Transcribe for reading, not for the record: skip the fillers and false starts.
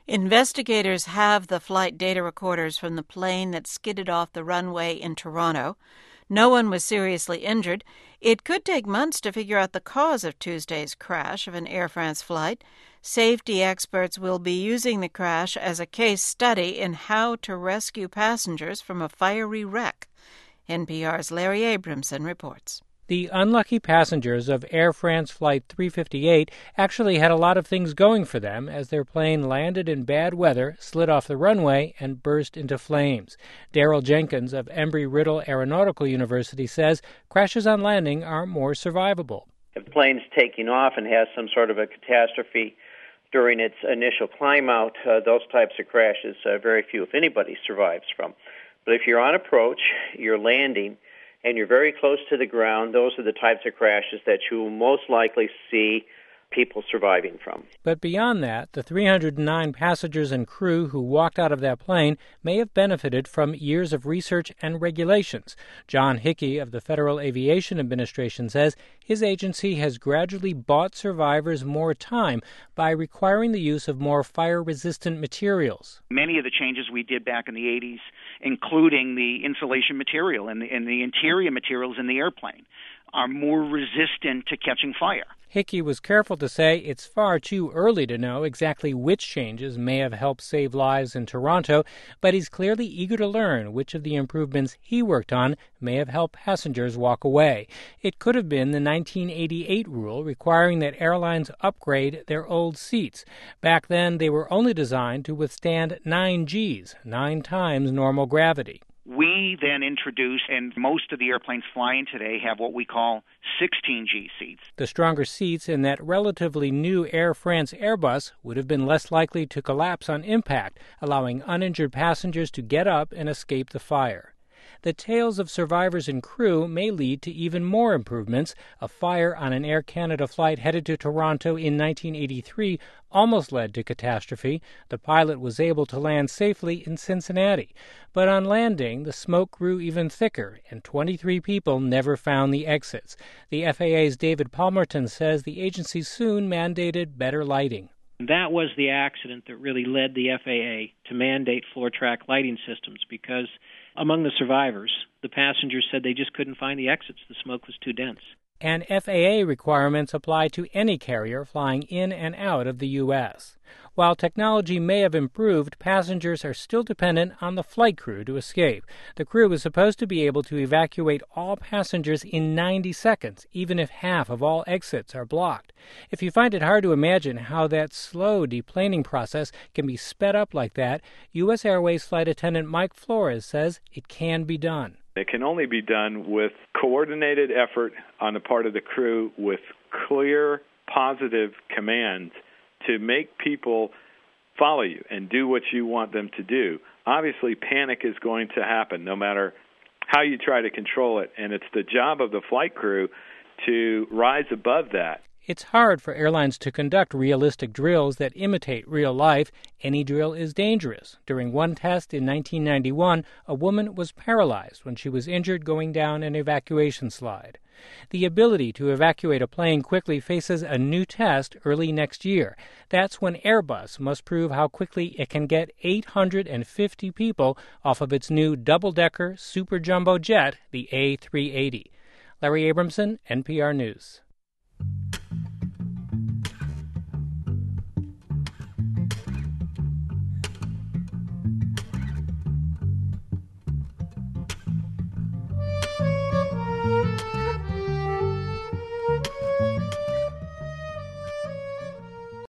Investigators have the flight data recorders from the plane that skidded off the runway in Toronto. No one was seriously injured. It could take months to figure out the cause of Tuesday's crash of an Air France flight. Safety experts will be using the crash as a case study in how to rescue passengers from a fiery wreck. NPR's Larry Abramson reports. The unlucky passengers of Air France Flight 358 actually had a lot of things going for them as their plane landed in bad weather, slid off the runway, and burst into flames. Daryl Jenkins of Embry-Riddle Aeronautical University says crashes on landing are more survivable. If the plane's taking off and has some sort of a catastrophe during its initial climb out, those types of crashes, very few, if anybody, survives from. But if you're on approach, you're landing, and you're very close to the ground, those are the types of crashes that you will most likely see people surviving from. But beyond that, the 309 passengers and crew who walked out of that plane may have benefited from years of research and regulations. John Hickey of the Federal Aviation Administration says his agency has gradually bought survivors more time by requiring the use of more fire-resistant materials. Many of the changes we did back in the 80s, including the insulation material and the interior materials in the airplane, are more resistant to catching fire. Hickey was careful to say it's far too early to know exactly which changes may have helped save lives in Toronto, but he's clearly eager to learn which of the improvements he worked on may have helped passengers walk away. It could have been the 1988 rule requiring that airlines upgrade their old seats. Back then, they were only designed to withstand 9 Gs, 9 times normal gravity. We then introduced, and most of the airplanes flying today have what we call 16G seats. The stronger seats in that relatively new Air France Airbus would have been less likely to collapse on impact, allowing uninjured passengers to get up and escape the fire. The tales of survivors and crew may lead to even more improvements. A fire on an Air Canada flight headed to Toronto in 1983 almost led to catastrophe. The pilot was able to land safely in Cincinnati. But on landing, the smoke grew even thicker, and 23 people never found the exits. The FAA's David Palmerton says the agency soon mandated better lighting. That was the accident that really led the FAA to mandate floor-track lighting systems because among the survivors, the passengers said they just couldn't find the exits. The smoke was too dense. And FAA requirements apply to any carrier flying in and out of the U.S. While technology may have improved, passengers are still dependent on the flight crew to escape. The crew is supposed to be able to evacuate all passengers in 90 seconds, even if half of all exits are blocked. If you find it hard to imagine how that slow deplaning process can be sped up like that, U.S. Airways flight attendant Mike Flores says it can be done. It can only be done with coordinated effort on the part of the crew with clear, positive commands to make people follow you and do what you want them to do. Obviously, panic is going to happen no matter how you try to control it, and it's the job of the flight crew to rise above that. It's hard for airlines to conduct realistic drills that imitate real life. Any drill is dangerous. During one test in 1991, a woman was paralyzed when she was injured going down an evacuation slide. The ability to evacuate a plane quickly faces a new test early next year. That's when Airbus must prove how quickly it can get 850 people off of its new double-decker super jumbo jet, the A380. Larry Abramson, NPR News.